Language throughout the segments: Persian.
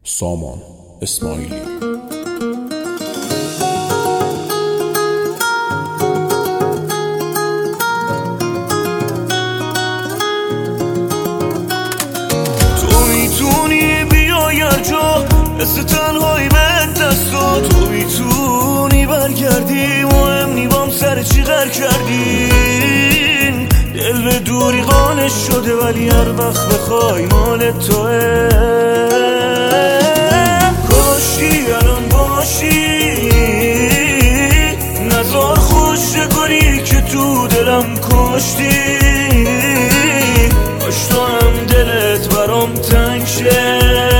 سامان اسماعیلی. تو میتونی بیای هر جا مثل تنهایی به دستا، تو میتونی برگردی مهم نی بام سر چی غر کردین. دل به دوری قانش شده ولی هر وقت بخوای مال توه. کاشی الان باشی نزار خوش کنی که تو دلم کشتی. باش تو هم دلت برام تنگ شه،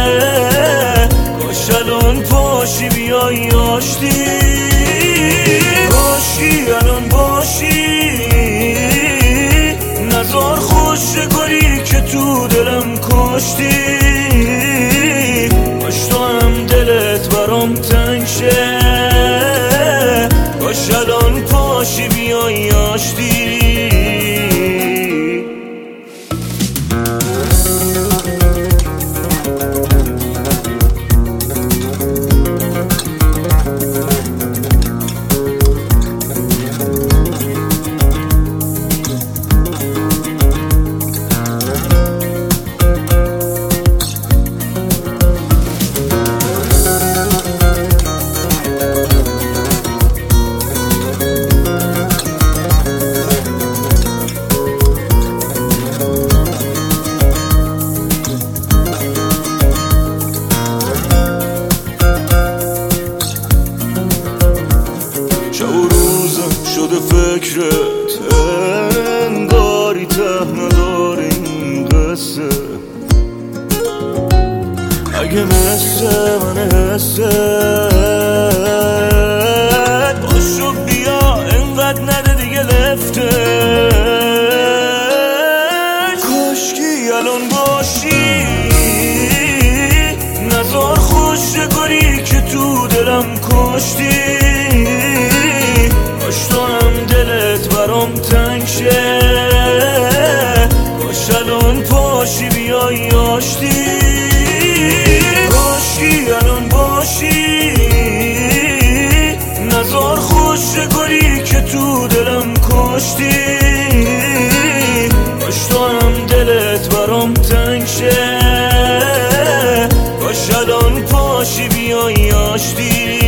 باش الان پاشی بیای آشتی. کاشی الان باشی نزار خوش کنی که تو دلم کشتی. باش تو هم دلت برام تنگ شه، باش الان پاشی بیای آشتی. شب و روزم شده فکرت، انگاری ته نداره این قصه. اگه مثل من حسه باشو بیا انقدر نده دیگه لفته. کاشکی الان باشی نزار خوش کنی که تو دلم کشتی. باش تو هم دلت برام تنگ شه، باش الان پاشی بیای آشتی. کاشکی الان باشی نزار خوش کنی که تو دلم کشتی. باش تو هم دلت برام تنگ شه، باش الان پاشی بیای آشتی.